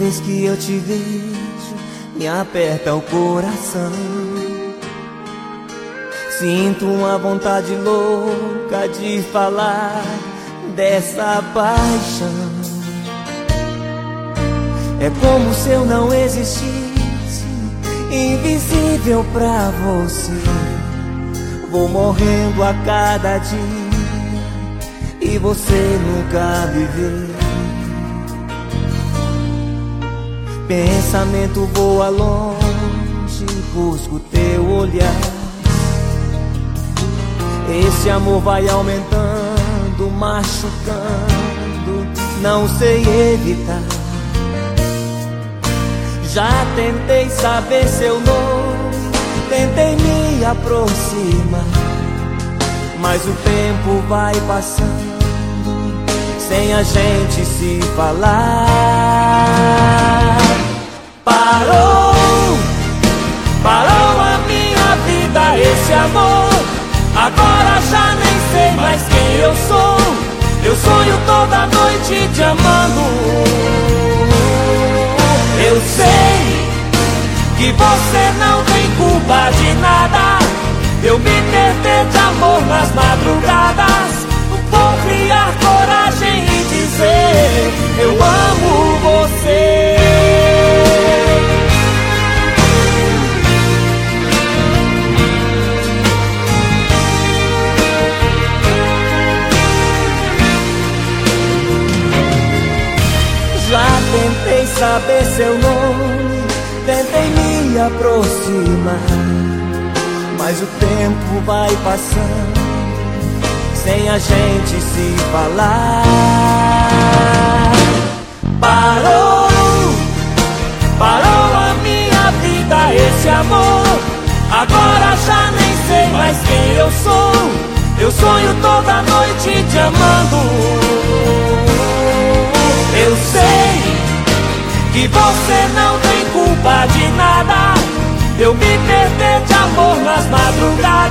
vez que eu te vejo, me aperta o coração. Sinto uma vontade louca de falar dessa paixão. É como se eu não existisse, invisível pra você. Vou morrendo a cada dia e você nunca me vê. Pensamento voa longe, busco teu olhar. Esse amor vai aumentando, machucando, não sei evitar. Já tentei saber seu nome, tentei me aproximar, mas o tempo vai passando sem a gente se falar. Parou a minha vida, esse amor. Agora já nem sei mais quem eu sou. Eu sonho toda noite te amando. Eu sei que você não tem culpa de nada. Eu me perder de amor nas madrugadas, vou criar coragem e dizer: eu amo você. Já tentei saber seu nome, tentei me aproximar, mas o tempo vai passando sem a gente se falar. Parou a minha vida, esse amor. Agora já nem sei mais quem eu sou. Eu sonho toda noite te amando. Eu sei que você não tem culpa de nada. Eu me perder de amor nas madrugadas,